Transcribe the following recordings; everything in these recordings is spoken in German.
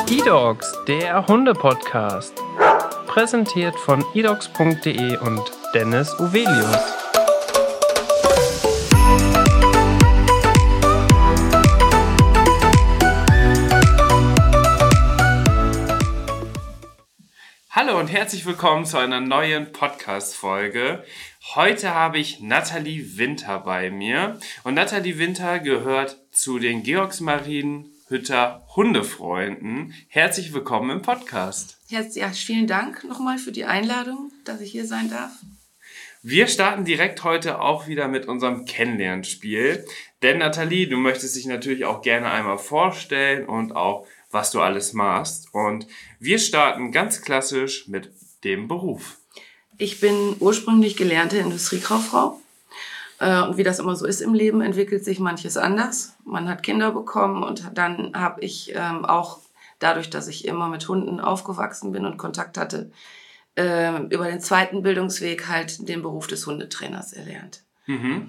eDogs, der Hunde-Podcast. Präsentiert von edogs.de und Dennis Uvelius. Hallo und herzlich willkommen zu einer neuen Podcast-Folge. Heute habe ich Nathalie Winter bei mir. Und Nathalie Winter gehört zu den Georgs-Marienhütter Hundefreunden. Herzlich willkommen im Podcast. Ja, vielen Dank nochmal für die Einladung, dass ich hier sein darf. Wir starten direkt heute auch wieder mit unserem Kennenlernspiel. Denn Nathalie, du möchtest dich natürlich auch gerne einmal vorstellen und auch, was du alles machst. Und wir starten ganz klassisch mit dem Beruf. Ich bin ursprünglich gelernte Industriekauffrau. Und wie das immer so ist im Leben, entwickelt sich manches anders. Man hat Kinder bekommen und dann habe ich auch dadurch, dass ich immer mit Hunden aufgewachsen bin und Kontakt hatte, über den zweiten Bildungsweg halt den Beruf des Hundetrainers erlernt. Mhm.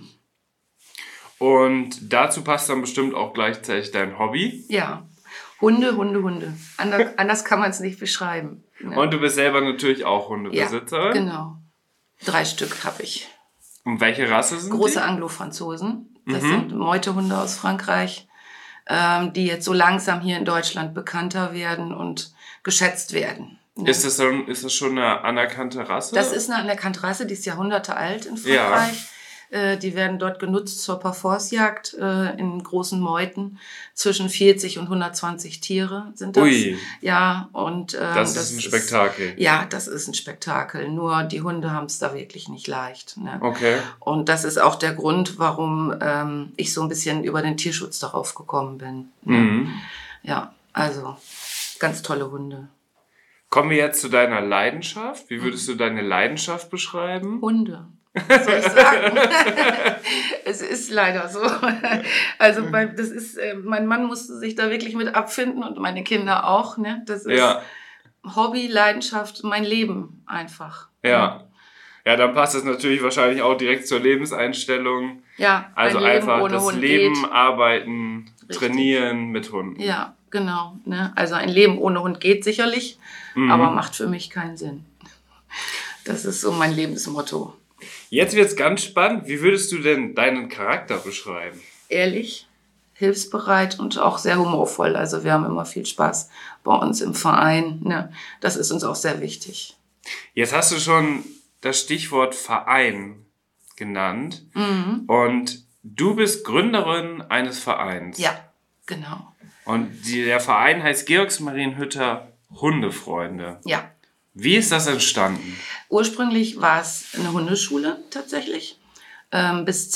Und dazu passt dann bestimmt auch gleichzeitig dein Hobby. Ja, Hunde. Anders kann man es nicht beschreiben. Ja. Und du bist selber natürlich auch Hundebesitzerin. Ja, genau. 3 Stück habe ich. Und welche Rasse sind Große die? Anglo-Franzosen. Das sind Meutehunde aus Frankreich, die jetzt so langsam hier in Deutschland bekannter werden und geschätzt werden. Ja. Ist das schon eine anerkannte Rasse? Das ist eine anerkannte Rasse, die ist Jahrhunderte alt in Frankreich. Ja. Die werden dort genutzt zur Parforcejagd in großen Meuten. Zwischen 40 und 120 Tiere sind das. Ui. Ja, und das ist ein Spektakel. Das ist ein Spektakel. Nur die Hunde haben es da wirklich nicht leicht. Ne? Okay. Und das ist auch der Grund, warum ich so ein bisschen über den Tierschutz darauf gekommen bin. Mhm. Ja, also ganz tolle Hunde. Kommen wir jetzt zu deiner Leidenschaft. Wie würdest du deine Leidenschaft beschreiben? Hunde. Was soll ich sagen? Es ist leider so. Also mein Mann musste sich da wirklich mit abfinden und meine Kinder auch. Ne? Das ist Hobby, Leidenschaft, mein Leben einfach. Ja. Ja, dann passt es natürlich wahrscheinlich auch direkt zur Lebenseinstellung. Ja, also ein Leben einfach ohne das Hund Leben, geht. Arbeiten, Richtig. Trainieren mit Hunden. Ja, genau. Ne? Also ein Leben ohne Hund geht sicherlich, aber macht für mich keinen Sinn. Das ist so mein Lebensmotto. Jetzt wird's ganz spannend. Wie würdest du denn deinen Charakter beschreiben? Ehrlich, hilfsbereit und auch sehr humorvoll. Also wir haben immer viel Spaß bei uns im Verein. Ne? Das ist uns auch sehr wichtig. Jetzt hast du schon das Stichwort Verein genannt. Und du bist Gründerin eines Vereins. Ja, genau. Und der Verein heißt Georgs-Marienhütter Hundefreunde. Ja. Wie ist das entstanden? Ursprünglich war es eine Hundeschule tatsächlich. Bis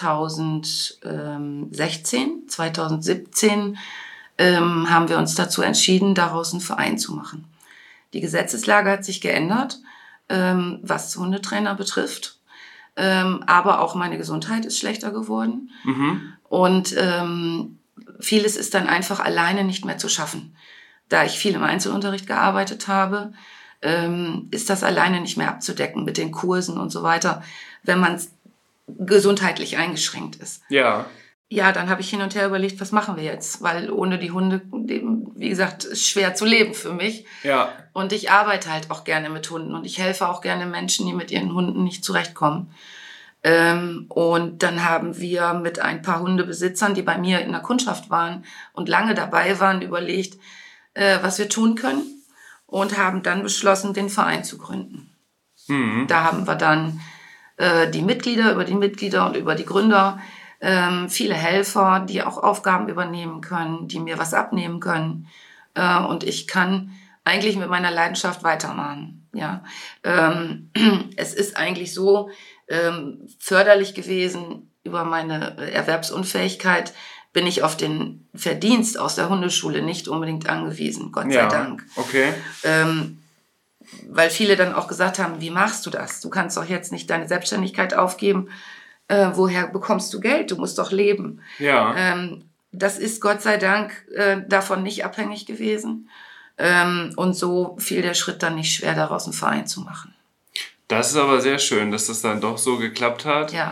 2016, 2017 haben wir uns dazu entschieden, daraus einen Verein zu machen. Die Gesetzeslage hat sich geändert, was Hundetrainer betrifft. Aber auch meine Gesundheit ist schlechter geworden. Und vieles ist dann einfach alleine nicht mehr zu schaffen. Da ich viel im Einzelunterricht gearbeitet habe, ist das alleine nicht mehr abzudecken mit den Kursen und so weiter, wenn man gesundheitlich eingeschränkt ist. Ja. Ja, dann habe ich hin und her überlegt, was machen wir jetzt? Weil ohne die Hunde, wie gesagt, ist schwer zu leben für mich. Ja. Und ich arbeite halt auch gerne mit Hunden und ich helfe auch gerne Menschen, die mit ihren Hunden nicht zurechtkommen. Und dann haben wir mit ein paar Hundebesitzern, die bei mir in der Kundschaft waren und lange dabei waren, überlegt, was wir tun können. Und haben dann beschlossen, den Verein zu gründen. Da haben wir dann über die Mitglieder und über die Gründer viele Helfer, die auch Aufgaben übernehmen können, die mir was abnehmen können. Und ich kann eigentlich mit meiner Leidenschaft weitermachen. Ja. Es ist eigentlich so förderlich gewesen über meine Erwerbsunfähigkeit, bin ich auf den Verdienst aus der Hundeschule nicht unbedingt angewiesen, Gott sei Dank. Okay. Weil viele dann auch gesagt haben, wie machst du das? Du kannst doch jetzt nicht deine Selbstständigkeit aufgeben. Woher bekommst du Geld? Du musst doch leben. Ja. Das ist Gott sei Dank davon nicht abhängig gewesen. Und so fiel der Schritt dann nicht schwer, daraus einen Verein zu machen. Das ist aber sehr schön, dass das dann doch so geklappt hat. Ja.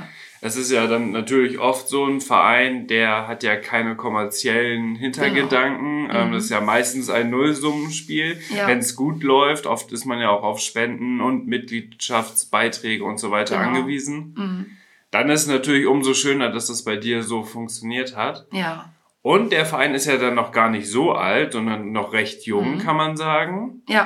Es ist ja dann natürlich oft so ein Verein, der hat ja keine kommerziellen Hintergedanken. Das ist ja meistens ein Nullsummenspiel. Ja. Wenn es gut läuft, oft ist man ja auch auf Spenden und Mitgliedschaftsbeiträge und so weiter angewiesen. Dann ist es natürlich umso schöner, dass das bei dir so funktioniert hat. Ja. Und der Verein ist ja dann noch gar nicht so alt, sondern noch recht jung, kann man sagen. Ja.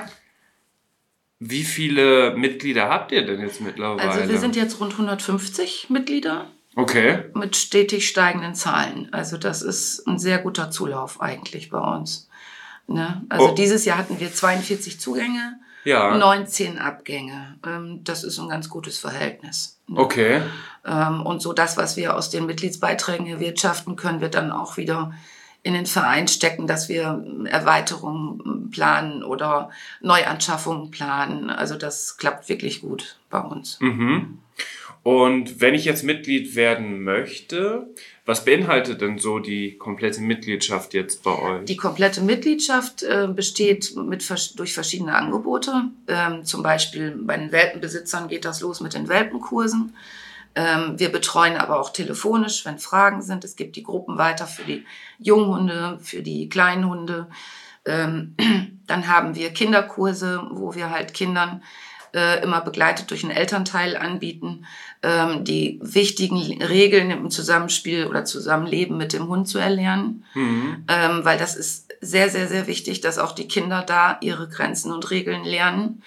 Wie viele Mitglieder habt ihr denn jetzt mittlerweile? Also wir sind jetzt rund 150 Mitglieder. Okay. Mit stetig steigenden Zahlen. Also das ist ein sehr guter Zulauf eigentlich bei uns. Ne? Also dieses Jahr hatten wir 42 Zugänge, 19 Abgänge. Das ist ein ganz gutes Verhältnis. Ne? Okay. Und so das, was wir aus den Mitgliedsbeiträgen erwirtschaften, können wir dann auch wieder in den Verein stecken, dass wir Erweiterungen planen oder Neuanschaffungen planen. Also das klappt wirklich gut bei uns. Mhm. Und wenn ich jetzt Mitglied werden möchte, was beinhaltet denn so die komplette Mitgliedschaft jetzt bei euch? Die komplette Mitgliedschaft besteht durch verschiedene Angebote. Zum Beispiel bei den Welpenbesitzern geht das los mit den Welpenkursen. Wir betreuen aber auch telefonisch, wenn Fragen sind. Es gibt die Gruppen weiter für die Junghunde, für die kleinen Hunde. Dann haben wir Kinderkurse, wo wir halt Kindern immer begleitet durch einen Elternteil anbieten, die wichtigen Regeln im Zusammenspiel oder Zusammenleben mit dem Hund zu erlernen. Weil das ist sehr, sehr, sehr wichtig, dass auch die Kinder da ihre Grenzen und Regeln lernen.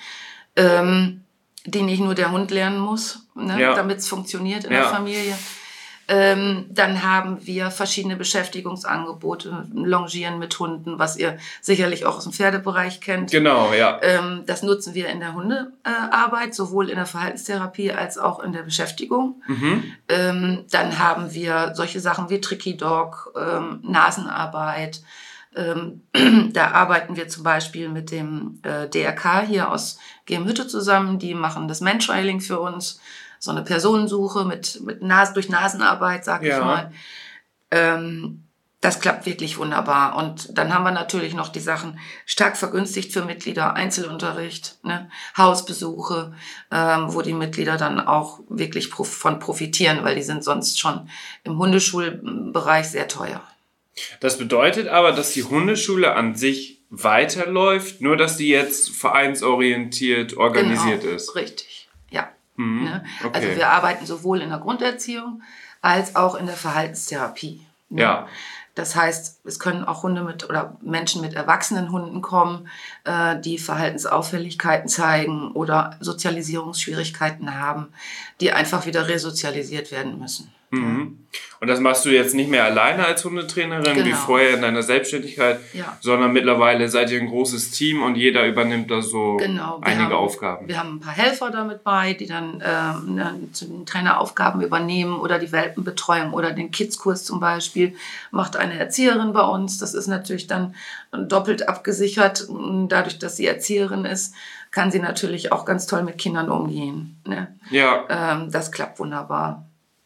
Die nicht nur der Hund lernen muss, damit es funktioniert in der Familie. Dann haben wir verschiedene Beschäftigungsangebote, Longieren mit Hunden, was ihr sicherlich auch aus dem Pferdebereich kennt. Genau, ja. Das nutzen wir in der Hundearbeit, sowohl in der Verhaltenstherapie als auch in der Beschäftigung. Dann haben wir solche Sachen wie Tricky Dog, Nasenarbeit. Da arbeiten wir zum Beispiel mit dem DRK hier aus Gemhütte zusammen. Die machen das Mantrailing für uns. So eine Personensuche durch Nasenarbeit, sag ich mal. Das klappt wirklich wunderbar. Und dann haben wir natürlich noch die Sachen stark vergünstigt für Mitglieder, Einzelunterricht, ne? Hausbesuche, wo die Mitglieder dann auch wirklich von profitieren, weil die sind sonst schon im Hundeschulbereich sehr teuer. Das bedeutet aber, dass die Hundeschule an sich weiterläuft, nur dass die jetzt vereinsorientiert organisiert ist. Richtig, ja. Ne? Okay. Also wir arbeiten sowohl in der Grunderziehung als auch in der Verhaltenstherapie. Ne? Ja. Das heißt, es können auch Menschen mit erwachsenen Hunden kommen, die Verhaltensauffälligkeiten zeigen oder Sozialisierungsschwierigkeiten haben, die einfach wieder resozialisiert werden müssen. Mhm. Und das machst du jetzt nicht mehr alleine als Hundetrainerin, wie vorher in deiner Selbstständigkeit, sondern mittlerweile seid ihr ein großes Team und jeder übernimmt da so einige Aufgaben. Wir haben ein paar Helfer damit bei, die dann zu den Traineraufgaben übernehmen oder die Welpenbetreuung oder den Kidskurs zum Beispiel macht eine Erzieherin bei uns. Das ist natürlich dann doppelt abgesichert. Dadurch, dass sie Erzieherin ist, kann sie natürlich auch ganz toll mit Kindern umgehen. Ne? Ja. Das klappt wunderbar.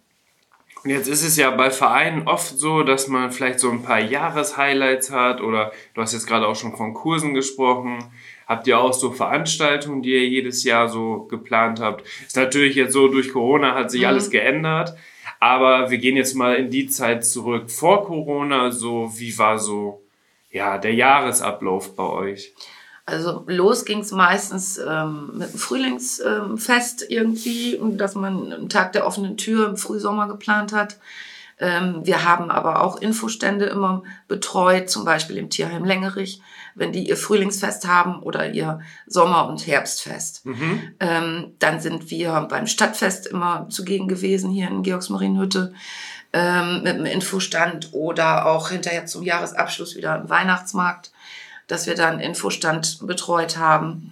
Und jetzt ist es ja bei Vereinen oft so, dass man vielleicht so ein paar Jahreshighlights hat oder du hast jetzt gerade auch schon von Kursen gesprochen. Habt ihr auch so Veranstaltungen, die ihr jedes Jahr so geplant habt? Ist natürlich jetzt so, durch Corona hat sich alles geändert, aber wir gehen jetzt mal in die Zeit zurück vor Corona. So, wie war so der Jahresablauf bei euch? Also los ging es meistens mit einem Frühlingsfest irgendwie, dass man einen Tag der offenen Tür im Frühsommer geplant hat. Wir haben aber auch Infostände immer betreut, zum Beispiel im Tierheim Längerich, wenn die ihr Frühlingsfest haben oder ihr Sommer- und Herbstfest. Dann sind wir beim Stadtfest immer zugegen gewesen hier in Georgsmarienhütte mit einem Infostand oder auch hinterher zum Jahresabschluss wieder im Weihnachtsmarkt, dass wir da einen Infostand betreut haben.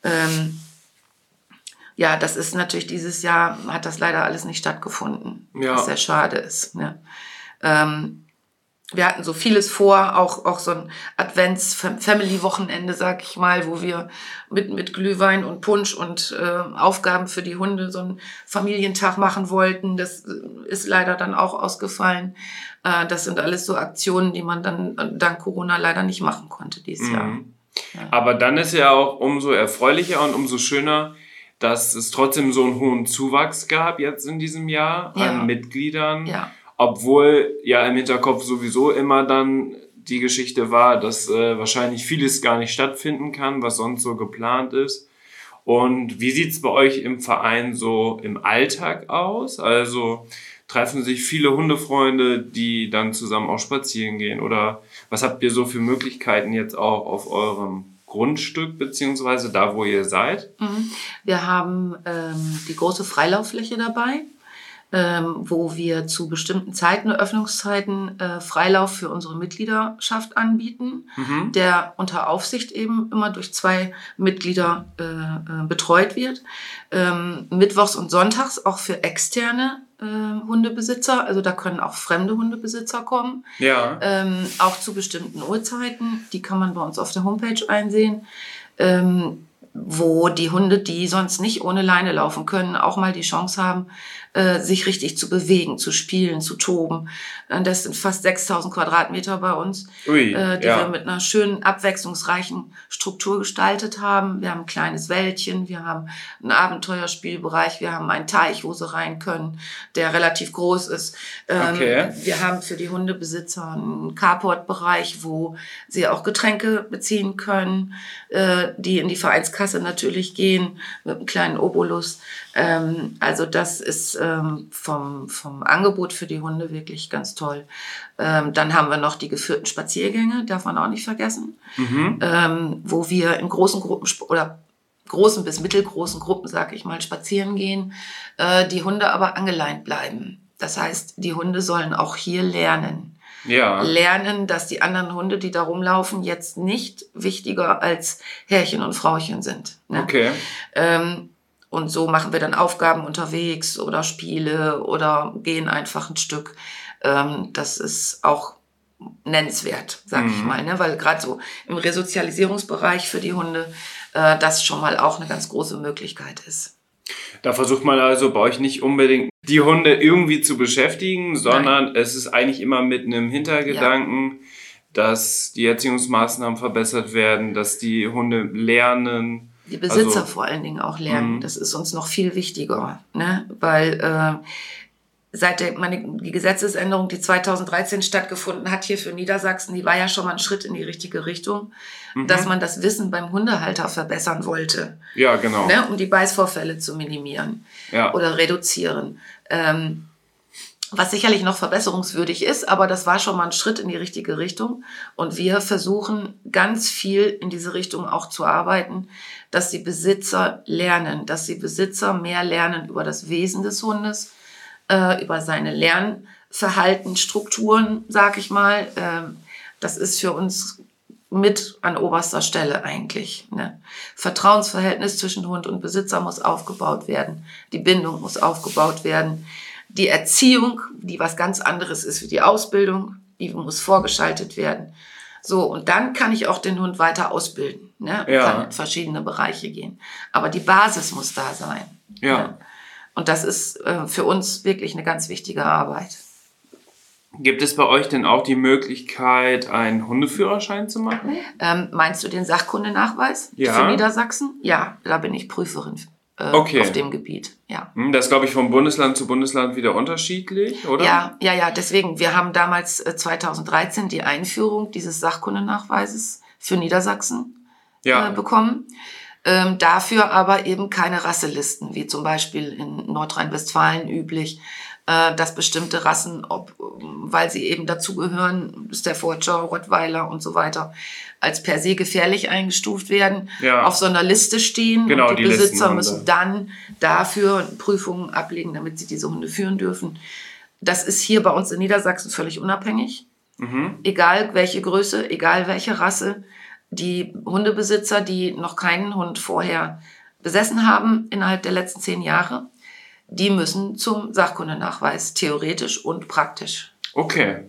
Das ist natürlich dieses Jahr, hat das leider alles nicht stattgefunden, was sehr schade ist. Ne? Wir hatten so vieles vor, auch so ein Advents-Family-Wochenende, sag ich mal, wo wir mit Glühwein und Punsch und Aufgaben für die Hunde so einen Familientag machen wollten. Das ist leider dann auch ausgefallen. Das sind alles so Aktionen, die man dann dank Corona leider nicht machen konnte dieses Jahr. Ja. Aber dann ist ja auch umso erfreulicher und umso schöner, dass es trotzdem so einen hohen Zuwachs gab jetzt in diesem Jahr an Mitgliedern. Ja. Obwohl ja im Hinterkopf sowieso immer dann die Geschichte war, dass wahrscheinlich vieles gar nicht stattfinden kann, was sonst so geplant ist. Und wie sieht's bei euch im Verein so im Alltag aus? Also treffen sich viele Hundefreunde, die dann zusammen auch spazieren gehen? Oder was habt ihr so für Möglichkeiten jetzt auch auf eurem Grundstück, beziehungsweise da, wo ihr seid? Wir haben die große Freilauffläche dabei, wo wir zu bestimmten Zeiten, Öffnungszeiten, Freilauf für unsere Mitgliedschaft anbieten, der unter Aufsicht eben immer durch 2 Mitglieder betreut wird. Mittwochs und sonntags auch für externe Hundebesitzer, also da können auch fremde Hundebesitzer kommen, auch zu bestimmten Uhrzeiten, die kann man bei uns auf der Homepage einsehen, wo die Hunde, die sonst nicht ohne Leine laufen können, auch mal die Chance haben, sich richtig zu bewegen, zu spielen, zu toben. Das sind fast 6.000 Quadratmeter bei uns, die wir mit einer schönen, abwechslungsreichen Struktur gestaltet haben. Wir haben ein kleines Wäldchen, wir haben einen Abenteuerspielbereich, wir haben einen Teich, wo sie rein können, der relativ groß ist. Wir haben für die Hundebesitzer einen Carport-Bereich, wo sie auch Getränke beziehen können, die in die Vereinskasse natürlich gehen, mit einem kleinen Obolus. Also das ist vom Angebot für die Hunde wirklich ganz toll. Dann haben wir noch die geführten Spaziergänge, darf man auch nicht vergessen, wo wir in großen Gruppen oder großen bis mittelgroßen Gruppen, sag ich mal, spazieren gehen, die Hunde aber angeleint bleiben. Das heißt, die Hunde sollen auch hier lernen. Lernen, dass die anderen Hunde, die da rumlaufen, jetzt nicht wichtiger als Herrchen und Frauchen sind. Ne? Und so machen wir dann Aufgaben unterwegs oder Spiele oder gehen einfach ein Stück. Das ist auch nennenswert, sag ich mal, ne? Weil gerade so im Resozialisierungsbereich für die Hunde das schon mal auch eine ganz große Möglichkeit ist. Da versucht man also bei euch nicht unbedingt die Hunde irgendwie zu beschäftigen, sondern es ist eigentlich immer mit einem Hintergedanken, dass die Erziehungsmaßnahmen verbessert werden, dass die Hunde lernen. Die Besitzer vor allen Dingen auch lernen. Das ist uns noch viel wichtiger, ne? Weil seit die Gesetzesänderung, die 2013 stattgefunden hat hier für Niedersachsen, die war ja schon mal ein Schritt in die richtige Richtung, dass man das Wissen beim Hundehalter verbessern wollte. Ja, genau. Ne? Um die Beißvorfälle zu minimieren oder reduzieren. Was sicherlich noch verbesserungswürdig ist, aber das war schon mal ein Schritt in die richtige Richtung. Und wir versuchen ganz viel in diese Richtung auch zu arbeiten, dass die Besitzer lernen, dass die Besitzer mehr lernen über das Wesen des Hundes, über seine Lernverhaltensstrukturen, sag ich mal. Das ist für uns mit an oberster Stelle eigentlich. Ne? Vertrauensverhältnis zwischen Hund und Besitzer muss aufgebaut werden. Die Bindung muss aufgebaut werden. Die Erziehung, die was ganz anderes ist wie die Ausbildung, die muss vorgeschaltet werden. So, und dann kann ich auch den Hund weiter ausbilden. Ne? Kann in verschiedene Bereiche gehen. Aber die Basis muss da sein. Ne? Und das ist für uns wirklich eine ganz wichtige Arbeit. Gibt es bei euch denn auch die Möglichkeit, einen Hundeführerschein zu machen? Meinst du den Sachkundenachweis für Niedersachsen? Ja, da bin ich Prüferin auf dem Gebiet. Ja. Das ist, glaube ich, von Bundesland zu Bundesland wieder unterschiedlich, oder? Ja. Deswegen, wir haben damals 2013 die Einführung dieses Sachkundenachweises für Niedersachsen bekommen. Dafür aber eben keine Rasselisten, wie zum Beispiel in Nordrhein-Westfalen üblich, dass bestimmte Rassen, weil sie eben dazugehören, Staffordshire, Rottweiler und so weiter, als per se gefährlich eingestuft werden, auf so einer Liste stehen. Genau, und die Besitzer müssen dann dafür Prüfungen ablegen, damit sie diese Hunde führen dürfen. Das ist hier bei uns in Niedersachsen völlig unabhängig. Egal welche Größe, egal welche Rasse. Die Hundebesitzer, die noch keinen Hund vorher besessen haben innerhalb der letzten 10 Jahre, die müssen zum Sachkundenachweis, theoretisch und praktisch. Okay.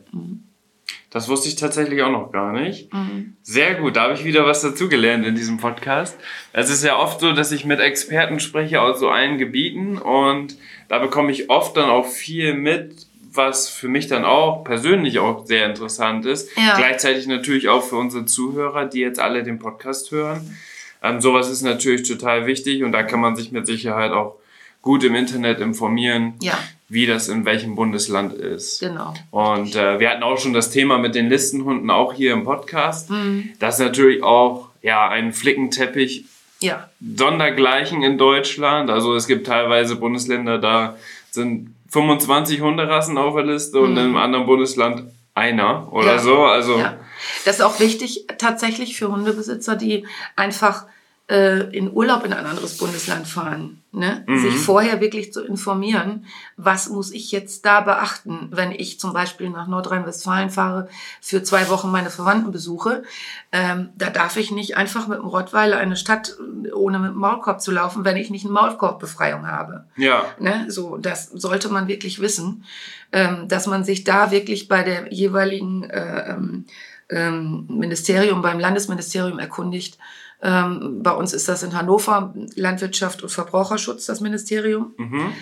Das wusste ich tatsächlich auch noch gar nicht. Sehr gut, da habe ich wieder was dazugelernt in diesem Podcast. Es ist ja oft so, dass ich mit Experten spreche aus so allen Gebieten und da bekomme ich oft dann auch viel mit, was für mich dann auch persönlich auch sehr interessant ist. Gleichzeitig natürlich auch für unsere Zuhörer, die jetzt alle den Podcast hören. Sowas ist natürlich total wichtig und da kann man sich mit Sicherheit auch gut im Internet informieren, wie das in welchem Bundesland ist. Genau. Und wir hatten auch schon das Thema mit den Listenhunden auch hier im Podcast. Das ist natürlich auch ein Flickenteppich sondergleichen in Deutschland. Also es gibt teilweise Bundesländer, da sind 25 Hunderassen auf der Liste und in einem anderen Bundesland einer oder so. Also das ist auch wichtig tatsächlich für Hundebesitzer, die einfach in Urlaub in ein anderes Bundesland fahren, ne? Sich vorher wirklich zu informieren, was muss ich jetzt da beachten, wenn ich zum Beispiel nach Nordrhein-Westfalen fahre, für 2 Wochen meine Verwandten besuche. Da darf ich nicht einfach mit dem Rottweiler eine Stadt ohne mit dem Maulkorb zu laufen, wenn ich nicht eine Maulkorbbefreiung habe. Ja. Ne? So, das sollte man wirklich wissen, dass man sich da wirklich bei der jeweiligen Ministerium, beim Landesministerium erkundigt. Bei uns ist das in Hannover Landwirtschaft und Verbraucherschutz, das Ministerium.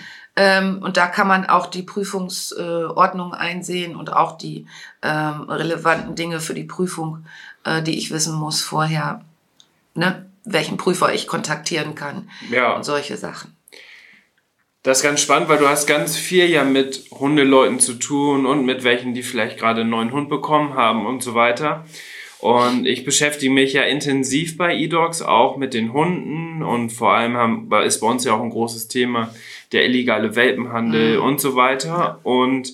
Und da kann man auch die Prüfungsordnung einsehen und auch die relevanten Dinge für die Prüfung, die ich wissen muss vorher, ne? Welchen Prüfer ich kontaktieren kann und solche Sachen. Das ist ganz spannend, weil du hast ganz viel ja mit Hundeleuten zu tun und mit welchen, die vielleicht gerade einen neuen Hund bekommen haben und so weiter. Und ich beschäftige mich ja intensiv bei eDogs auch mit den Hunden und vor allem ist bei uns ja auch ein großes Thema der illegale Welpenhandel und so weiter. Und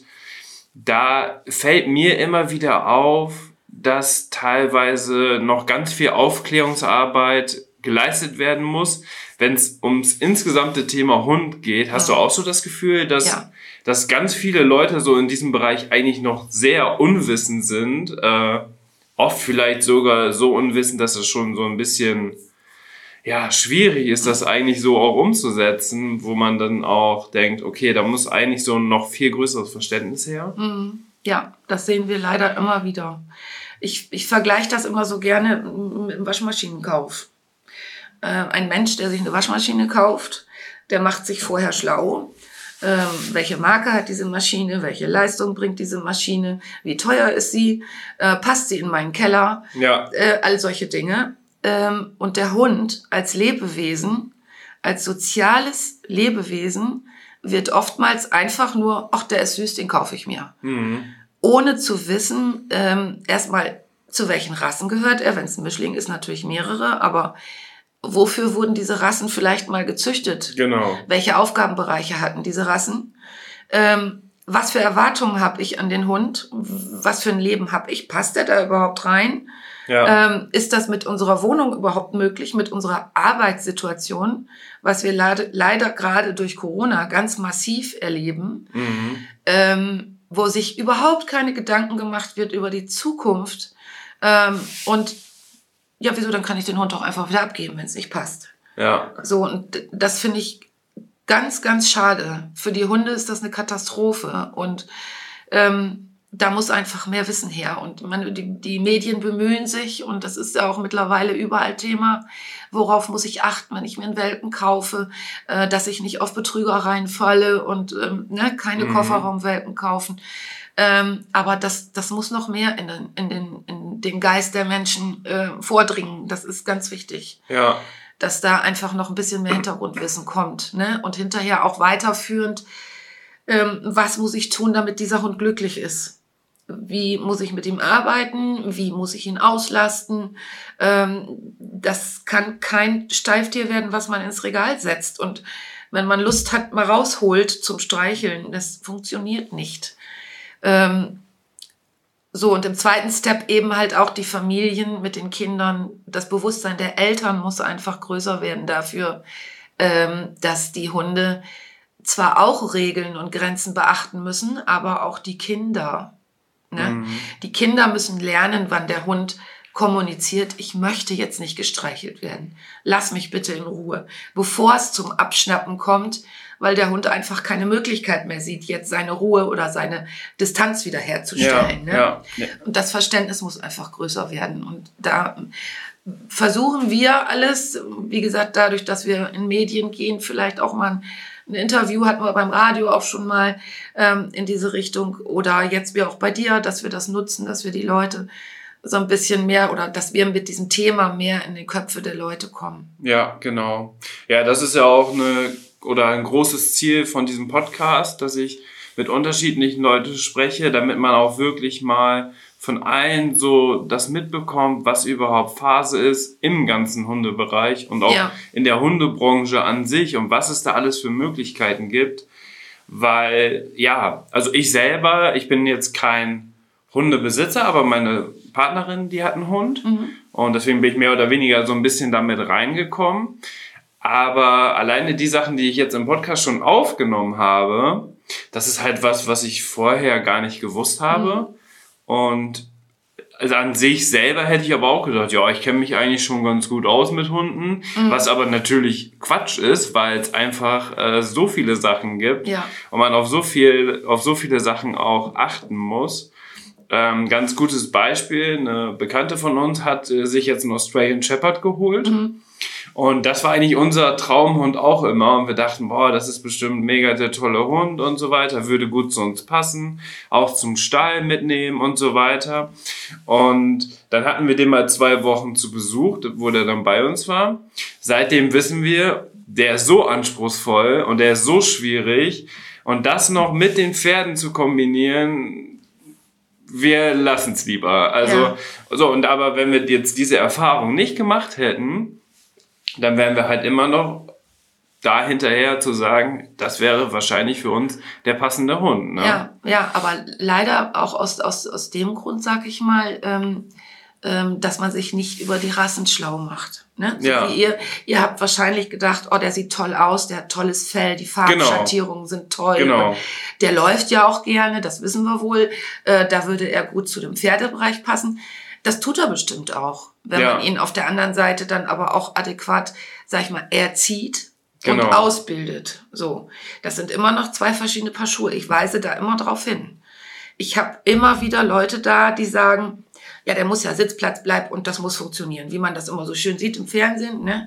da fällt mir immer wieder auf, dass teilweise noch ganz viel Aufklärungsarbeit geleistet werden muss. Wenn es ums insgesamte Thema Hund geht, hast du auch so das Gefühl, dass ganz viele Leute so in diesem Bereich eigentlich noch sehr unwissend sind, oft vielleicht sogar so unwissend, dass es schon so ein bisschen schwierig ist, das eigentlich so auch umzusetzen, wo man dann auch denkt, okay, da muss eigentlich so ein noch viel größeres Verständnis her. Ja, das sehen wir leider immer wieder. Ich vergleiche das immer so gerne mit dem Waschmaschinenkauf. Ein Mensch, der sich eine Waschmaschine kauft, der macht sich vorher schlau. Welche Marke hat diese Maschine, welche Leistung bringt diese Maschine, wie teuer ist sie, passt sie in meinen Keller, all solche Dinge. Und der Hund als Lebewesen, als soziales Lebewesen, wird oftmals einfach nur, ach, der ist süß, den kaufe ich mir. Ohne zu wissen, erstmal, zu welchen Rassen gehört er, wenn es ein Mischling ist, natürlich mehrere, aber wofür wurden diese Rassen vielleicht mal gezüchtet? Genau. Welche Aufgabenbereiche hatten diese Rassen? Was für Erwartungen habe ich an den Hund? Was für ein Leben habe ich? Passt der da überhaupt rein? Ist das mit unserer Wohnung überhaupt möglich, mit unserer Arbeitssituation, was wir leider gerade durch Corona ganz massiv erleben, wo sich überhaupt keine Gedanken gemacht wird über die Zukunft und wieso, dann kann ich den Hund doch einfach wieder abgeben, wenn es nicht passt. So, und das finde ich ganz, ganz schade. Für die Hunde ist das eine Katastrophe und da muss einfach mehr Wissen her. Und die Medien bemühen sich und das ist ja auch mittlerweile überall Thema. Worauf muss ich achten, wenn ich mir einen Welpen kaufe, dass ich nicht auf Betrüger reinfalle und keine Kofferraumwelpen kaufen. Aber das muss noch mehr in den Geist der Menschen vordringen. Das ist ganz wichtig. Dass da einfach noch ein bisschen mehr Hintergrundwissen kommt, ne? Und hinterher auch weiterführend, was muss ich tun, damit dieser Hund glücklich ist? Wie muss ich mit ihm arbeiten? Wie muss ich ihn auslasten? Das kann kein Steiftier werden, was man ins Regal setzt. Und wenn man Lust hat, mal rausholt zum Streicheln, das funktioniert nicht. Und im zweiten Step eben halt auch die Familien mit den Kindern. Das Bewusstsein der Eltern muss einfach größer werden dafür, dass die Hunde zwar auch Regeln und Grenzen beachten müssen, aber auch die Kinder. Ne? Die Kinder müssen lernen, wann der Hund kommuniziert, ich möchte jetzt nicht gestreichelt werden. Lass mich bitte in Ruhe. Bevor es zum Abschnappen kommt, weil der Hund einfach keine Möglichkeit mehr sieht, jetzt seine Ruhe oder seine Distanz wiederherzustellen. Und das Verständnis muss einfach größer werden. Und da versuchen wir alles, wie gesagt, dadurch, dass wir in Medien gehen, vielleicht auch mal ein Interview hatten wir beim Radio auch schon mal in diese Richtung oder jetzt wie auch bei dir, dass wir das nutzen, dass wir die Leute so ein bisschen mehr oder dass wir mit diesem Thema mehr in die Köpfe der Leute kommen. Ja, genau. Ja, das ist ja auch ein großes Ziel von diesem Podcast, dass ich mit unterschiedlichen Leuten spreche, damit man auch wirklich mal von allen so das mitbekommt, was überhaupt Phase ist im ganzen Hundebereich und auch in der Hundebranche an sich und was es da alles für Möglichkeiten gibt. Weil, also ich bin jetzt kein Hundebesitzer, aber meine Partnerin, die hat einen Hund und deswegen bin ich mehr oder weniger so ein bisschen damit reingekommen. Aber alleine die Sachen, die ich jetzt im Podcast schon aufgenommen habe, das ist halt was ich vorher gar nicht gewusst habe. Und also an sich selber hätte ich aber auch gedacht, ja, ich kenne mich eigentlich schon ganz gut aus mit Hunden, was aber natürlich Quatsch ist, weil es einfach so viele Sachen gibt und man auf so viele Sachen auch achten muss. Ganz gutes Beispiel, eine Bekannte von uns hat sich jetzt einen Australian Shepherd geholt. Und das war eigentlich unser Traumhund auch immer. Und wir dachten, boah, das ist bestimmt mega der tolle Hund und so weiter. Würde gut zu uns passen. Auch zum Stall mitnehmen und so weiter. Und dann hatten wir den mal 2 Wochen zu Besuch, wo der dann bei uns war. Seitdem wissen wir, der ist so anspruchsvoll und der ist so schwierig. Und das noch mit den Pferden zu kombinieren, wir lassen es lieber. Aber wenn wir jetzt diese Erfahrung nicht gemacht hätten, dann wären wir halt immer noch da hinterher zu sagen, das wäre wahrscheinlich für uns der passende Hund. Ne? Ja, aber leider auch aus dem Grund, sag ich mal, dass man sich nicht über die Rassen schlau macht. Ne? So wie ihr habt wahrscheinlich gedacht, oh, der sieht toll aus, der hat tolles Fell, die Farbschattierungen sind toll. Genau. Der läuft ja auch gerne, das wissen wir wohl. Da würde er gut zu dem Pferdebereich passen. Das tut er bestimmt auch, wenn man ihn auf der anderen Seite dann aber auch adäquat, sag ich mal, erzieht und ausbildet. So, das sind immer noch 2 verschiedene Paar Schuhe. Ich weise da immer drauf hin. Ich habe immer wieder Leute da, die sagen, ja, der muss ja Sitzplatz bleiben und das muss funktionieren, wie man das immer so schön sieht im Fernsehen. Ne?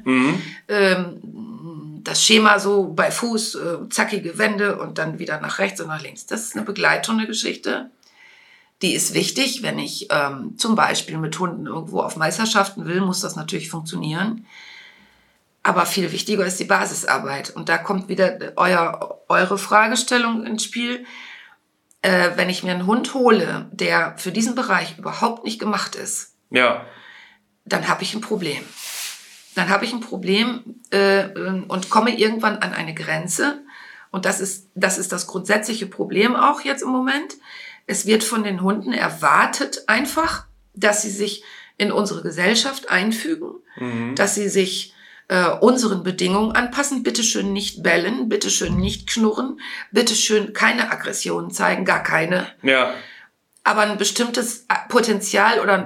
Das Schema so bei Fuß, zackige Wände und dann wieder nach rechts und nach links. Das ist eine Begleithundegeschichte. Die ist wichtig, wenn ich zum Beispiel mit Hunden irgendwo auf Meisterschaften will, muss das natürlich funktionieren. Aber viel wichtiger ist die Basisarbeit. Und da kommt wieder eure Fragestellung ins Spiel. Wenn ich mir einen Hund hole, der für diesen Bereich überhaupt nicht gemacht ist, dann habe ich ein Problem. Dann habe ich ein Problem und komme irgendwann an eine Grenze. Und das ist das grundsätzliche Problem auch jetzt im Moment. Es wird von den Hunden erwartet einfach, dass sie sich in unsere Gesellschaft einfügen, dass sie sich unseren Bedingungen anpassen. Bitteschön nicht bellen, bitteschön nicht knurren, bitteschön keine Aggressionen zeigen, gar keine. Ja. Aber ein bestimmtes Potenzial oder eine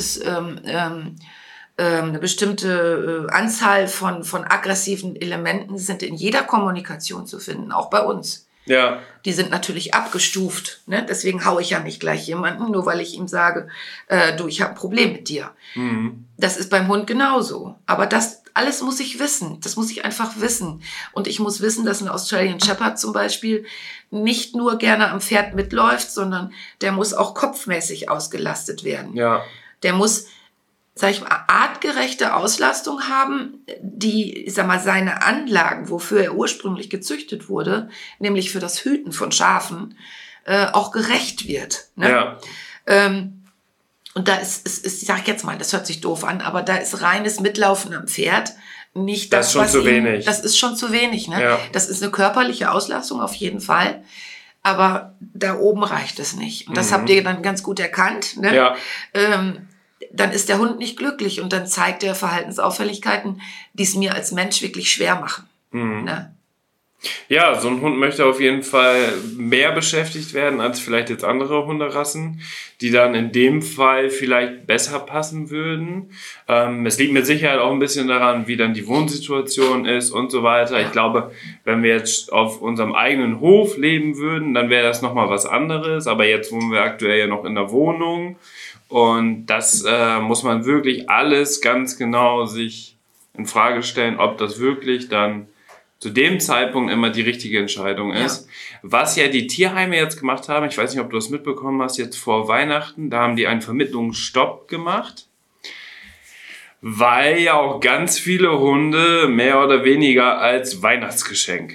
bestimmte Anzahl von aggressiven Elementen sind in jeder Kommunikation zu finden, auch bei uns. Ja. Die sind natürlich abgestuft. Ne? Deswegen haue ich ja nicht gleich jemanden, nur weil ich ihm sage, ich habe ein Problem mit dir. Das ist beim Hund genauso. Aber das alles muss ich wissen. Das muss ich einfach wissen. Und ich muss wissen, dass ein Australian Shepherd zum Beispiel nicht nur gerne am Pferd mitläuft, sondern der muss auch kopfmäßig ausgelastet werden. Ja. Der muss, sag ich mal, artgerechte Auslastung haben, die, ich sag mal, seine Anlagen, wofür er ursprünglich gezüchtet wurde, nämlich für das Hüten von Schafen, auch gerecht wird. Ne? Ja. Und da ist, ich sag jetzt mal, das hört sich doof an, aber da ist reines Mitlaufen am Pferd nicht das, was ihm... wenig. Das ist schon zu wenig. Ne? Ja. Das ist eine körperliche Auslastung auf jeden Fall. Aber da oben reicht es nicht. Und das habt ihr dann ganz gut erkannt. Ne? Ja. Dann ist der Hund nicht glücklich und dann zeigt er Verhaltensauffälligkeiten, die es mir als Mensch wirklich schwer machen. Ne? Ja, so ein Hund möchte auf jeden Fall mehr beschäftigt werden als vielleicht jetzt andere Hunderassen, die dann in dem Fall vielleicht besser passen würden. Es liegt mit Sicherheit auch ein bisschen daran, wie dann die Wohnsituation ist und so weiter. Ich glaube, wenn wir jetzt auf unserem eigenen Hof leben würden, dann wäre das nochmal was anderes. Aber jetzt wohnen wir aktuell ja noch in der Wohnung. Und das muss man wirklich alles ganz genau sich in Frage stellen, ob das wirklich dann zu dem Zeitpunkt immer die richtige Entscheidung ist. Ja. Was ja die Tierheime jetzt gemacht haben, ich weiß nicht, ob du das mitbekommen hast, jetzt vor Weihnachten, da haben die einen Vermittlungsstopp gemacht, weil ja auch ganz viele Hunde mehr oder weniger als Weihnachtsgeschenk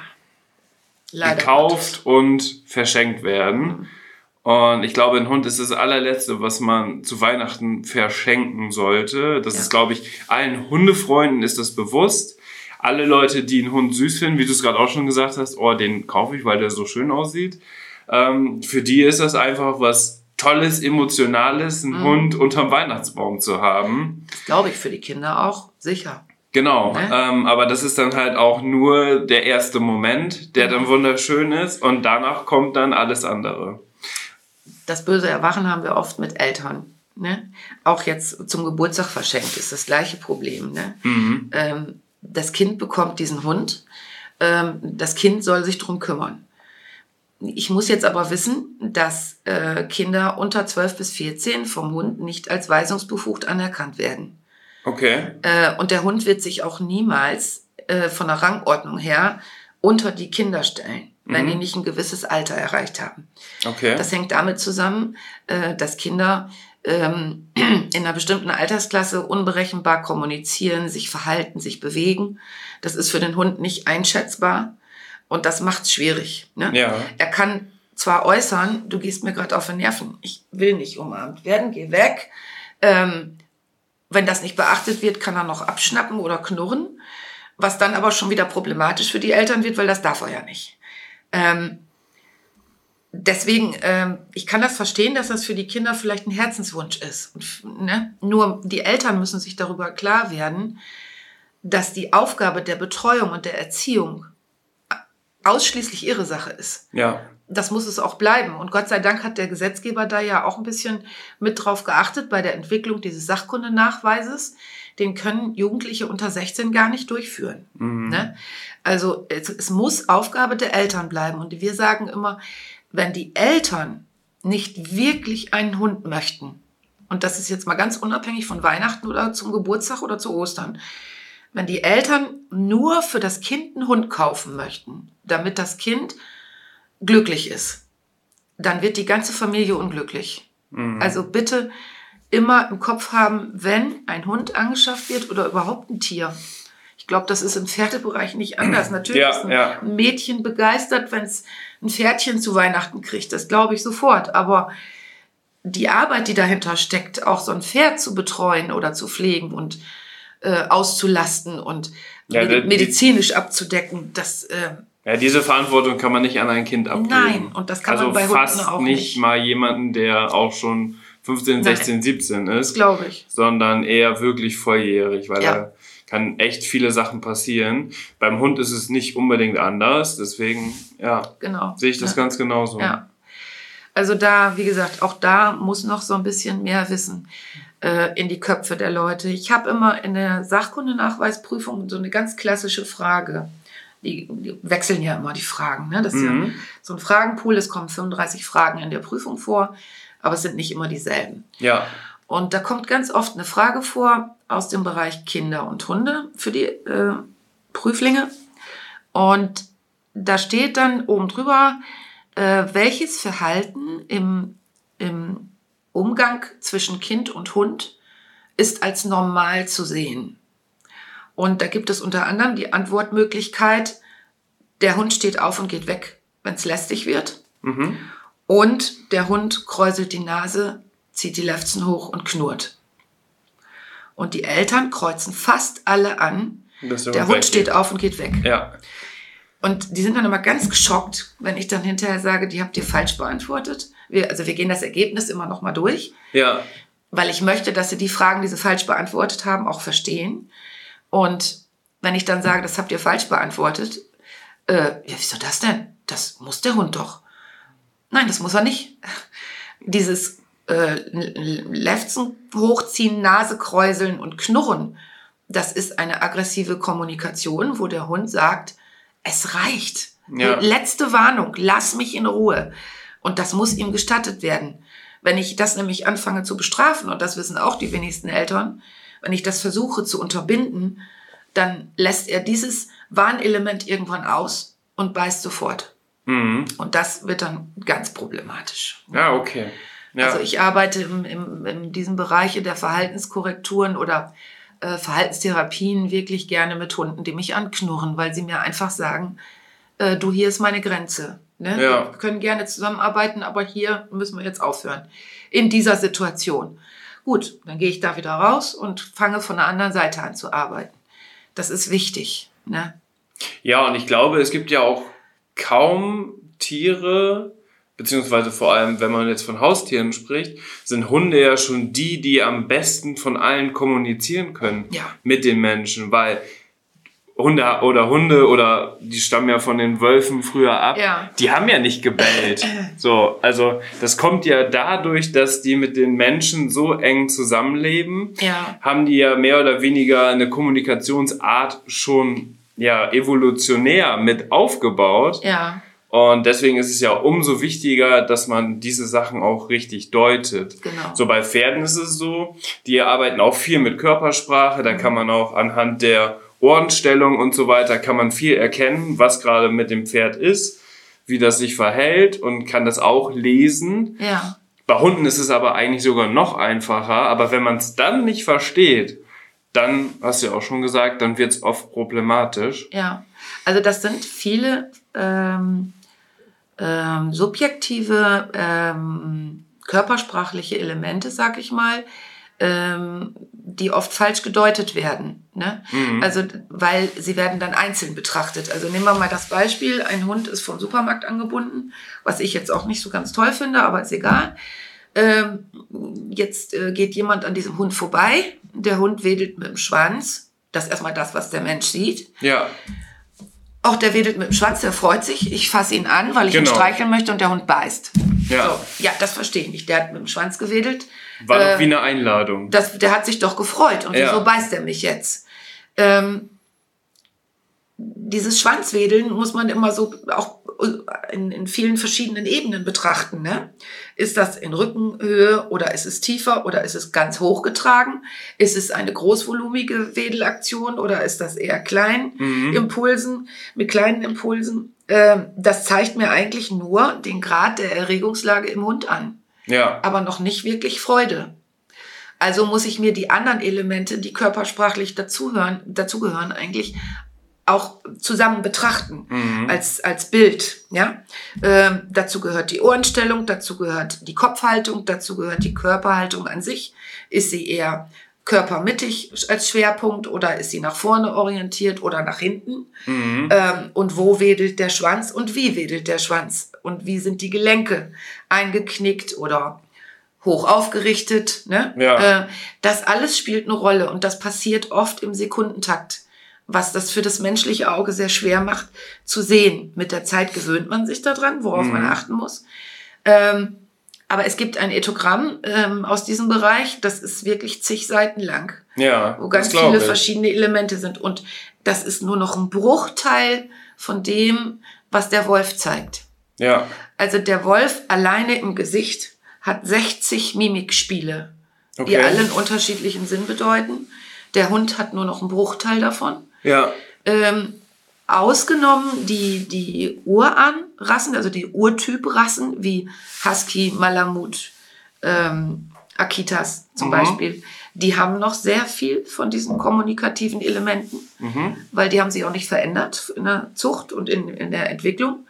gekauft und verschenkt werden. Und ich glaube, ein Hund ist das allerletzte, was man zu Weihnachten verschenken sollte. Das ist, glaube ich, allen Hundefreunden ist das bewusst. Alle Leute, die einen Hund süß finden, wie du es gerade auch schon gesagt hast, den kaufe ich, weil der so schön aussieht. Für die ist das einfach was Tolles, Emotionales, einen Hund unterm Weihnachtsbaum zu haben. Das glaube ich für die Kinder auch, sicher. Genau, aber das ist dann halt auch nur der erste Moment, der dann wunderschön ist und danach kommt dann alles andere. Das böse Erwachen haben wir oft mit Eltern. Ne? Auch jetzt zum Geburtstag verschenkt ist das gleiche Problem. Ne? Das Kind bekommt diesen Hund, das Kind soll sich drum kümmern. Ich muss jetzt aber wissen, dass Kinder unter 12 bis 14 vom Hund nicht als weisungsbefugt anerkannt werden. Okay. Und der Hund wird sich auch niemals von der Rangordnung her unter die Kinder stellen, wenn die nicht ein gewisses Alter erreicht haben. Okay. Das hängt damit zusammen, dass Kinder in einer bestimmten Altersklasse unberechenbar kommunizieren, sich verhalten, sich bewegen. Das ist für den Hund nicht einschätzbar und das macht's schwierig. Ne? Ja. Er kann zwar äußern, du gehst mir gerade auf den Nerven, ich will nicht umarmt werden, geh weg. Wenn das nicht beachtet wird, kann er noch abschnappen oder knurren, was dann aber schon wieder problematisch für die Eltern wird, weil das darf er ja nicht. Deswegen, ich kann das verstehen, dass das für die Kinder vielleicht ein Herzenswunsch ist. Ne? Nur die Eltern müssen sich darüber klar werden, dass die Aufgabe der Betreuung und der Erziehung ausschließlich ihre Sache ist. Ja. Das muss es auch bleiben. Und Gott sei Dank hat der Gesetzgeber da ja auch ein bisschen mit drauf geachtet bei der Entwicklung dieses Sachkundenachweises. Den können Jugendliche unter 16 gar nicht durchführen. Ne? Also es muss Aufgabe der Eltern bleiben. Und wir sagen immer, wenn die Eltern nicht wirklich einen Hund möchten, und das ist jetzt mal ganz unabhängig von Weihnachten oder zum Geburtstag oder zu Ostern, wenn die Eltern nur für das Kind einen Hund kaufen möchten, damit das Kind glücklich ist, dann wird die ganze Familie unglücklich. Also bitte immer im Kopf haben, wenn ein Hund angeschafft wird oder überhaupt ein Tier. Ich glaube, das ist im Pferdebereich nicht anders. Natürlich ist ein Mädchen begeistert, wenn es ein Pferdchen zu Weihnachten kriegt. Das glaube ich sofort. Aber die Arbeit, die dahinter steckt, auch so ein Pferd zu betreuen oder zu pflegen und auszulasten und medizinisch abzudecken, das... diese Verantwortung kann man nicht an ein Kind abgeben. Nein, und das kann man bei Hunden auch nicht. Nicht mal jemanden, der auch schon 15, 16, 17 ist. Glaube ich. Sondern eher wirklich volljährig, weil da kann echt viele Sachen passieren. Beim Hund ist es nicht unbedingt anders, deswegen sehe ich das ganz genauso. Ja. Also da, wie gesagt, auch da muss noch so ein bisschen mehr Wissen in die Köpfe der Leute. Ich habe immer in der Sachkundenachweisprüfung so eine ganz klassische Frage. Die wechseln ja immer die Fragen. Ne? Das ist ja so ein Fragenpool, es kommen 35 Fragen in der Prüfung vor, aber es sind nicht immer dieselben. Ja. Und da kommt ganz oft eine Frage vor aus dem Bereich Kinder und Hunde für die Prüflinge. Und da steht dann oben drüber, welches Verhalten im Umgang zwischen Kind und Hund ist als normal zu sehen. Und da gibt es unter anderem die Antwortmöglichkeit, der Hund steht auf und geht weg, wenn es lästig wird. Und der Hund kräuselt die Nase, zieht die Lefzen hoch und knurrt. Und die Eltern kreuzen fast alle an, der Hund steht auf und geht weg. Ja. Und die sind dann immer ganz geschockt, wenn ich dann hinterher sage, die habt ihr falsch beantwortet. Wir gehen das Ergebnis immer noch mal durch, weil ich möchte, dass sie die Fragen, die sie falsch beantwortet haben, auch verstehen. Und wenn ich dann sage, das habt ihr falsch beantwortet, wieso das denn? Das muss der Hund doch. Nein, das muss er nicht. Dieses Lefzen hochziehen, Nase kräuseln und knurren, das ist eine aggressive Kommunikation, wo der Hund sagt, es reicht. Ja. Letzte Warnung, lass mich in Ruhe. Und das muss ihm gestattet werden. Wenn ich das nämlich anfange zu bestrafen, und das wissen auch die wenigsten Eltern, wenn ich das versuche zu unterbinden, dann lässt er dieses Warnelement irgendwann aus und beißt sofort. Und das wird dann ganz problematisch. Ja, okay. Ja. Also ich arbeite in diesem Bereich der Verhaltenskorrekturen oder Verhaltenstherapien wirklich gerne mit Hunden, die mich anknurren, weil sie mir einfach sagen, du, hier ist meine Grenze. Ne? Ja. Wir können gerne zusammenarbeiten, aber hier müssen wir jetzt aufhören. In dieser Situation. Gut, dann gehe ich da wieder raus und fange von der anderen Seite an zu arbeiten. Das ist wichtig. Ne? Ja, und ich glaube, es gibt ja auch kaum Tiere, beziehungsweise vor allem, wenn man jetzt von Haustieren spricht, sind Hunde ja schon die am besten von allen kommunizieren können mit den Menschen, weil Hunde oder die stammen ja von den Wölfen früher ab, die haben ja nicht gebellt. So, also das kommt ja dadurch, dass die mit den Menschen so eng zusammenleben, haben die ja mehr oder weniger eine Kommunikationsart schon evolutionär mit aufgebaut. Ja. Und deswegen ist es ja umso wichtiger, dass man diese Sachen auch richtig deutet. Genau. So bei Pferden ist es so, die arbeiten auch viel mit Körpersprache, da kann man auch anhand der Ohrenstellung und so weiter, kann man viel erkennen, was gerade mit dem Pferd ist, wie das sich verhält und kann das auch lesen. Ja. Bei Hunden ist es aber eigentlich sogar noch einfacher, aber wenn man es dann nicht versteht, dann, hast du ja auch schon gesagt, dann wird es oft problematisch. Ja, also das sind viele subjektive, körpersprachliche Elemente, sag ich mal, die oft falsch gedeutet werden. Ne? Also, weil sie werden dann einzeln betrachtet. Also nehmen wir mal das Beispiel, ein Hund ist vom Supermarkt angebunden, was ich jetzt auch nicht so ganz toll finde, aber ist egal. Jetzt geht jemand an diesem Hund vorbei, der Hund wedelt mit dem Schwanz, das ist erstmal das, was der Mensch sieht. Ja. Auch der wedelt mit dem Schwanz, der freut sich, ich fasse ihn an, weil ich ihn streicheln möchte und der Hund beißt. Ja, so, ja, das verstehe ich nicht, der hat mit dem Schwanz gewedelt. War doch wie eine Einladung. Der hat sich doch gefreut und wieso beißt er mich jetzt? Dieses Schwanzwedeln muss man immer so auch in vielen verschiedenen Ebenen betrachten. Ne? Ist das in Rückenhöhe oder ist es tiefer oder ist es ganz hochgetragen? Ist es eine großvolumige Wedelaktion oder ist das eher klein Impulsen, mit kleinen Impulsen? Das zeigt mir eigentlich nur den Grad der Erregungslage im Hund an. Ja. Aber noch nicht wirklich Freude. Also muss ich mir die anderen Elemente, die körpersprachlich dazugehören, eigentlich auch zusammen betrachten als Bild. Ja? Dazu gehört die Ohrenstellung, dazu gehört die Kopfhaltung, dazu gehört die Körperhaltung an sich. Ist sie eher körpermittig als Schwerpunkt oder ist sie nach vorne orientiert oder nach hinten? Und wo wedelt der Schwanz und wie wedelt der Schwanz? Und wie sind die Gelenke eingeknickt oder hoch aufgerichtet? Ne? Ja. Das alles spielt eine Rolle und das passiert oft im Sekundentakt, was das für das menschliche Auge sehr schwer macht zu sehen. Mit der Zeit gewöhnt man sich daran, worauf man achten muss. Aber es gibt ein Ethogramm aus diesem Bereich, das ist wirklich zig Seiten lang, wo ganz viele verschiedene Elemente sind. Und das ist nur noch ein Bruchteil von dem, was der Wolf zeigt. Ja. Also der Wolf alleine im Gesicht hat 60 Mimikspiele, die alle einen unterschiedlichen Sinn bedeuten. Der Hund hat nur noch einen Bruchteil davon. Ja. Ausgenommen die Uranrassen, also die Urtyp-Rassen wie Husky, Malamut, Akitas zum Beispiel, die haben noch sehr viel von diesen kommunikativen Elementen, weil die haben sich auch nicht verändert in der Zucht und in der Entwicklung.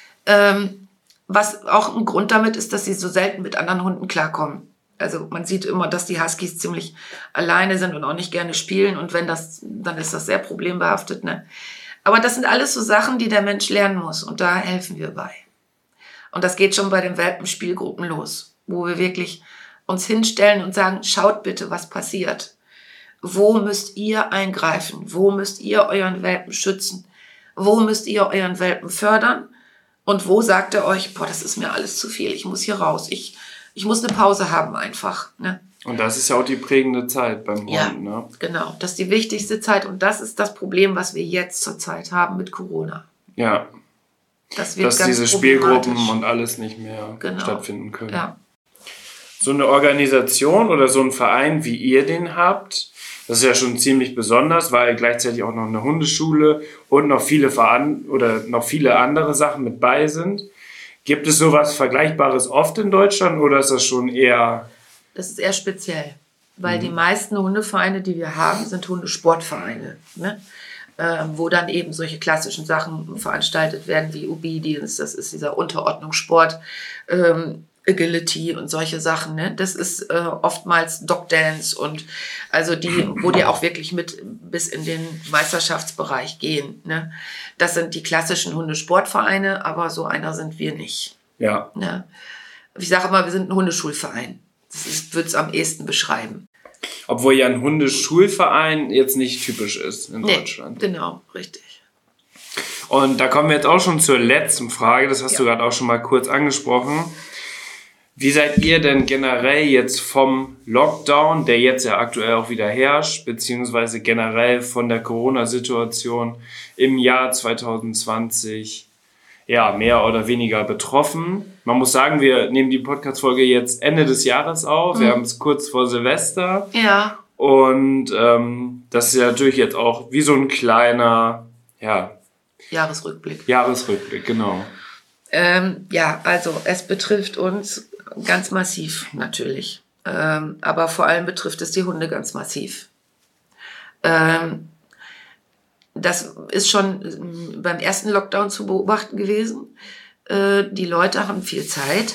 Was auch ein Grund damit ist, dass sie so selten mit anderen Hunden klarkommen. Also man sieht immer, dass die Huskies ziemlich alleine sind und auch nicht gerne spielen. Und wenn dann ist das sehr problembehaftet. Ne? Aber das sind alles so Sachen, die der Mensch lernen muss. Und da helfen wir bei. Und das geht schon bei den Welpenspielgruppen los, wo wir wirklich uns hinstellen und sagen, schaut bitte, was passiert. Wo müsst ihr eingreifen? Wo müsst ihr euren Welpen schützen? Wo müsst ihr euren Welpen fördern? Und wo sagt er euch, boah, das ist mir alles zu viel, ich muss hier raus. Ich muss eine Pause haben einfach. Ne? Und das ist ja auch die prägende Zeit beim Hund. Ja, ne? Genau. Das ist die wichtigste Zeit. Und das ist das Problem, was wir jetzt zurzeit haben mit Corona. Ja. Das wird dass ganz diese Spielgruppen und alles nicht mehr stattfinden können. Ja. So eine Organisation oder so ein Verein, wie ihr den habt, Das ist ja schon ziemlich besonders, weil gleichzeitig auch noch eine Hundeschule und noch viele andere Sachen mit bei sind. Gibt es sowas Vergleichbares oft in Deutschland oder ist das schon eher... Das ist eher speziell, weil die meisten Hundevereine, die wir haben, sind Hundesportvereine, ne? Wo dann eben solche klassischen Sachen veranstaltet werden wie Obedience, das ist dieser Unterordnungssport, Agility und solche Sachen. Ne? Das ist oftmals Dog Dance und also wo die auch wirklich mit bis in den Meisterschaftsbereich gehen. Ne? Das sind die klassischen Hundesportvereine, aber so einer sind wir nicht. Ja. Ne? Ich sage immer, wir sind ein Hundeschulverein. Das würde es am ehesten beschreiben. Obwohl ja ein Hundeschulverein jetzt nicht typisch ist in Deutschland. Genau, richtig. Und da kommen wir jetzt auch schon zur letzten Frage. Das hast du gerade auch schon mal kurz angesprochen. Wie seid ihr denn generell jetzt vom Lockdown, der jetzt ja aktuell auch wieder herrscht, beziehungsweise generell von der Corona-Situation im Jahr 2020 mehr oder weniger betroffen? Man muss sagen, wir nehmen die Podcast-Folge jetzt Ende des Jahres auf. Wir haben es kurz vor Silvester. Ja. Und das ist ja natürlich jetzt auch wie so ein kleiner Jahresrückblick. Jahresrückblick, genau. Also es betrifft uns ganz massiv natürlich. Aber vor allem betrifft es die Hunde ganz massiv. Das ist schon beim ersten Lockdown zu beobachten gewesen. Die Leute haben viel Zeit,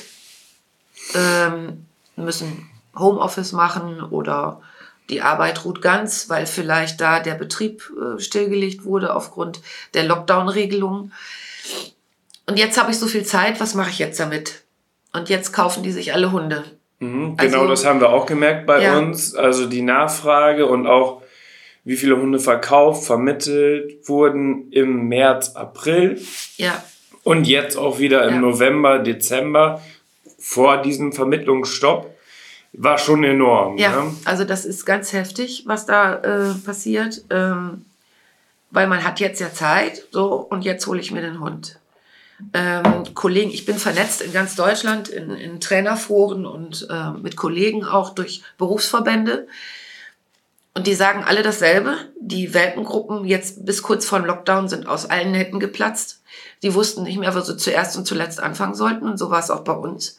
müssen Homeoffice machen oder die Arbeit ruht ganz, weil vielleicht da der Betrieb stillgelegt wurde aufgrund der Lockdown-Regelungen. Und jetzt habe ich so viel Zeit, was mache ich jetzt damit? Und jetzt kaufen die sich alle Hunde. Genau, also, das haben wir auch gemerkt bei uns. Also die Nachfrage und auch wie viele Hunde verkauft, vermittelt wurden im März, April. Ja. Und jetzt auch wieder im November, Dezember vor diesem Vermittlungsstopp. War schon enorm. Ja, ne? Also das ist ganz heftig, was da passiert. Weil man hat jetzt ja Zeit, so, und jetzt hole ich mir den Hund. Kollegen, ich bin vernetzt in ganz Deutschland, in Trainerforen und mit Kollegen auch durch Berufsverbände. Und die sagen alle dasselbe. Die Welpengruppen jetzt bis kurz vor dem Lockdown sind aus allen Nähten geplatzt. Die wussten nicht mehr, wo sie zuerst und zuletzt anfangen sollten. Und so war es auch bei uns.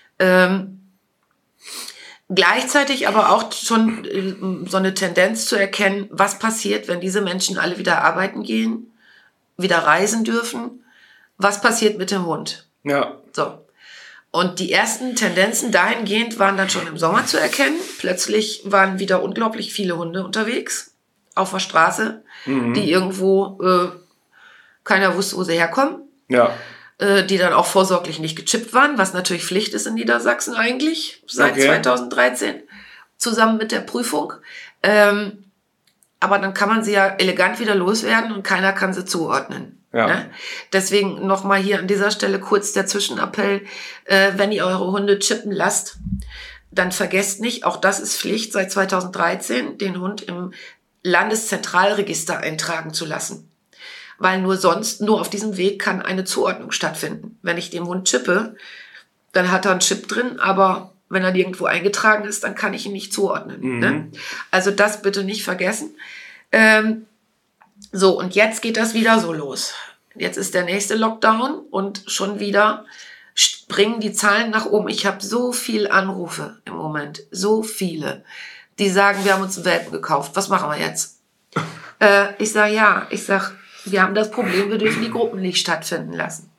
Gleichzeitig aber auch schon so eine Tendenz zu erkennen, was passiert, wenn diese Menschen alle wieder arbeiten gehen, wieder reisen dürfen. Was passiert mit dem Hund? Ja. So. Und die ersten Tendenzen dahingehend waren dann schon im Sommer zu erkennen. Plötzlich waren wieder unglaublich viele Hunde unterwegs auf der Straße, die irgendwo, keiner wusste, wo sie herkommen. Ja. Die dann auch vorsorglich nicht gechippt waren, was natürlich Pflicht ist in Niedersachsen eigentlich, seit 2013, zusammen mit der Prüfung. Aber dann kann man sie ja elegant wieder loswerden und keiner kann sie zuordnen. Ja. Ne? Deswegen nochmal hier an dieser Stelle kurz der Zwischenappell, wenn ihr eure Hunde chippen lasst, dann vergesst nicht, auch das ist Pflicht seit 2013, den Hund im Landeszentralregister eintragen zu lassen. Weil nur auf diesem Weg kann eine Zuordnung stattfinden. Wenn ich dem Hund chippe, dann hat er einen Chip drin, aber wenn er nirgendwo eingetragen ist, dann kann ich ihn nicht zuordnen. Ne? Also das bitte nicht vergessen. So, und jetzt geht das wieder so los. Jetzt ist der nächste Lockdown und schon wieder springen die Zahlen nach oben. Ich habe so viele Anrufe im Moment, so viele, die sagen, wir haben uns einen Welpen gekauft. Was machen wir jetzt? Ich sage, wir haben das Problem, wir dürfen die Gruppen nicht stattfinden lassen.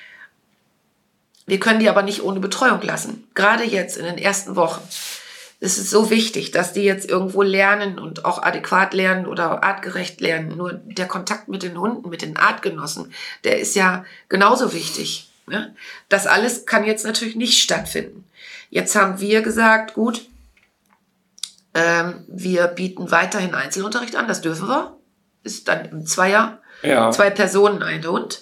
Wir können die aber nicht ohne Betreuung lassen. Gerade jetzt in den ersten Wochen. Es ist so wichtig, dass die jetzt irgendwo lernen und auch adäquat lernen oder artgerecht lernen. Nur der Kontakt mit den Hunden, mit den Artgenossen, der ist ja genauso wichtig. Ne? Das alles kann jetzt natürlich nicht stattfinden. Jetzt haben wir gesagt, gut, wir bieten weiterhin Einzelunterricht an, das dürfen wir. Ist dann im Zweier. Ja. 2 Personen, ein Hund.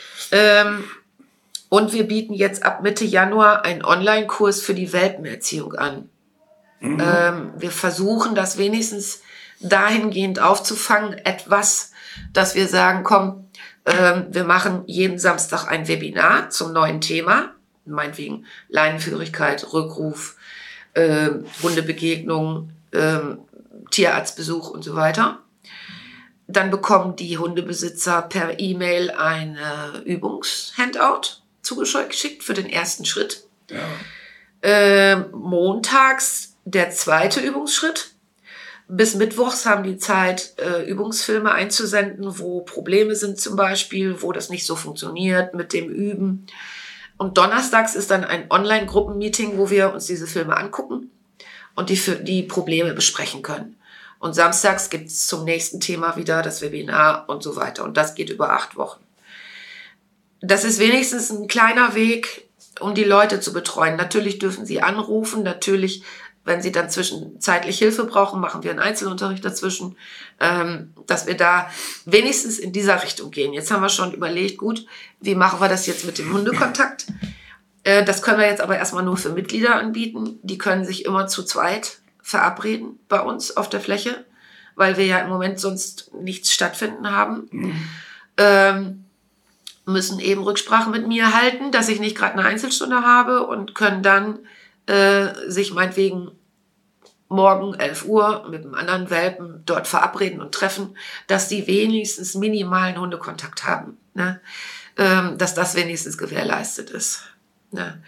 Und wir bieten jetzt ab Mitte Januar einen Online-Kurs für die Welpenerziehung an. Wir versuchen das wenigstens dahingehend aufzufangen, etwas, dass wir sagen, komm, wir machen jeden Samstag ein Webinar zum neuen Thema, meinetwegen Leinenführigkeit, Rückruf, Hundebegegnung, Tierarztbesuch und so weiter. Dann bekommen die Hundebesitzer per E-Mail eine Übungshandout zugeschickt für den ersten Schritt. Ja. Montags der zweite Übungsschritt. Bis mittwochs haben die Zeit, Übungsfilme einzusenden, wo Probleme sind zum Beispiel, wo das nicht so funktioniert mit dem Üben. Und donnerstags ist dann ein Online-Gruppen-Meeting, wo wir uns diese Filme angucken und die Probleme besprechen können. Und samstags gibt es zum nächsten Thema wieder das Webinar und so weiter. Und das geht über 8 Wochen. Das ist wenigstens ein kleiner Weg, um die Leute zu betreuen. Natürlich dürfen sie anrufen. Natürlich, wenn sie dann zwischenzeitlich Hilfe brauchen, machen wir einen Einzelunterricht dazwischen, dass wir da wenigstens in dieser Richtung gehen. Jetzt haben wir schon überlegt, gut, wie machen wir das jetzt mit dem Hundekontakt? Das können wir jetzt aber erstmal nur für Mitglieder anbieten. Die können sich immer zu zweit verabreden bei uns auf der Fläche, weil wir ja im Moment sonst nichts stattfinden haben. Müssen eben Rücksprache mit mir halten, dass ich nicht gerade eine Einzelstunde habe und können dann sich meinetwegen morgen 11 Uhr mit einem anderen Welpen dort verabreden und treffen, dass die wenigstens minimalen Hundekontakt haben, ne? Dass das wenigstens gewährleistet ist. Ne?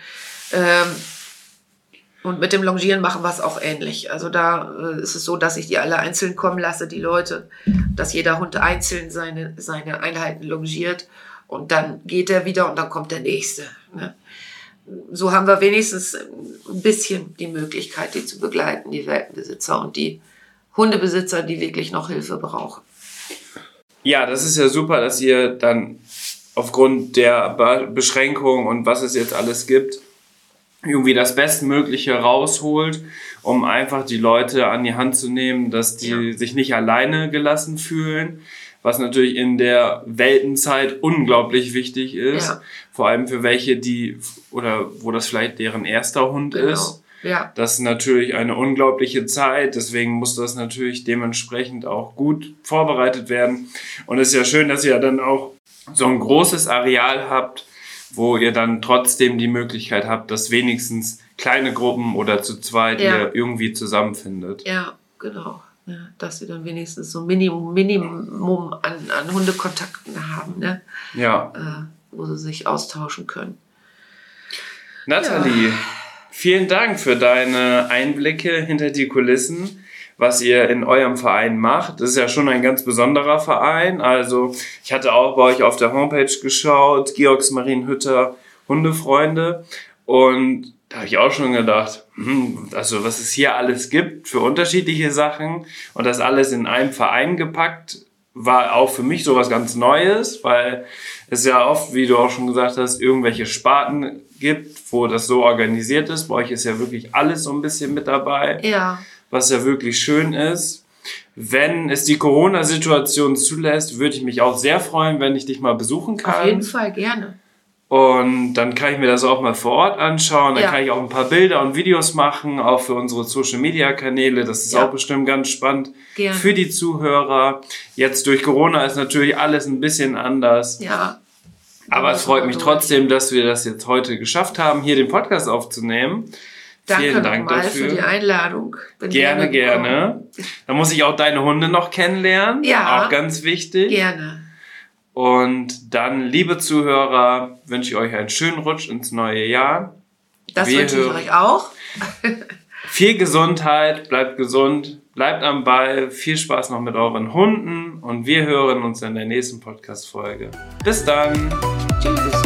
Und mit dem Longieren machen wir es auch ähnlich. Also da ist es so, dass ich die alle einzeln kommen lasse, die Leute, dass jeder Hund einzeln seine Einheiten longiert und dann geht er wieder und dann kommt der nächste. Ne? So haben wir wenigstens ein bisschen die Möglichkeit, die zu begleiten, die Welpenbesitzer und die Hundebesitzer, die wirklich noch Hilfe brauchen. Ja, das ist ja super, dass ihr dann aufgrund der Beschränkungen und was es jetzt alles gibt, irgendwie das Bestmögliche rausholt, um einfach die Leute an die Hand zu nehmen, dass die sich nicht alleine gelassen fühlen, was natürlich in der Weltenzeit unglaublich wichtig ist, vor allem für welche, wo das vielleicht deren erster Hund ist. Ja. Das ist natürlich eine unglaubliche Zeit, deswegen muss das natürlich dementsprechend auch gut vorbereitet werden. Und es ist ja schön, dass ihr dann auch so ein großes Areal habt, wo ihr dann trotzdem die Möglichkeit habt, dass wenigstens kleine Gruppen oder zu zweit ihr irgendwie zusammenfindet. Ja, genau. Ja, dass sie dann wenigstens so Minimum an Hundekontakten haben, ne? Ja. Wo sie sich austauschen können. Nathalie, vielen Dank für deine Einblicke hinter die Kulissen, was ihr in eurem Verein macht. Das ist ja schon ein ganz besonderer Verein. Also ich hatte auch bei euch auf der Homepage geschaut, Georgsmarienhütter Hundefreunde. Und da habe ich auch schon gedacht, also was es hier alles gibt für unterschiedliche Sachen und das alles in einem Verein gepackt, war auch für mich sowas ganz Neues, weil es ja oft, wie du auch schon gesagt hast, irgendwelche Sparten gibt, wo das so organisiert ist. Bei euch ist ja wirklich alles so ein bisschen mit dabei. Ja. Was ja wirklich schön ist. Wenn es die Corona-Situation zulässt, würde ich mich auch sehr freuen, wenn ich dich mal besuchen kann. Auf jeden Fall, gerne. Und dann kann ich mir das auch mal vor Ort anschauen. Dann kann ich auch ein paar Bilder und Videos machen, auch für unsere Social-Media-Kanäle. Das ist auch bestimmt ganz spannend für die Zuhörer. Jetzt durch Corona ist natürlich alles ein bisschen anders. Ja. Aber es freut mich trotzdem, dass wir das jetzt heute geschafft haben, hier den Podcast aufzunehmen. Vielen Dank dafür. Für die Einladung. Gerne. Dann muss ich auch deine Hunde noch kennenlernen. Ja. Auch ganz wichtig. Gerne. Und dann, liebe Zuhörer, wünsche ich euch einen schönen Rutsch ins neue Jahr. Das wünsche ich euch auch. Viel Gesundheit, bleibt gesund, bleibt am Ball. Viel Spaß noch mit euren Hunden und wir hören uns in der nächsten Podcast-Folge. Bis dann. Tschüss.